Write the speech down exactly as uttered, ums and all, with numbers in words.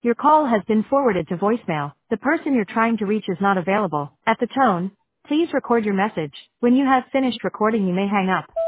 Your call has been forwarded to voicemail. The person you're trying to reach is not available. At the tone, please record your message. When you have finished recording, you may hang up.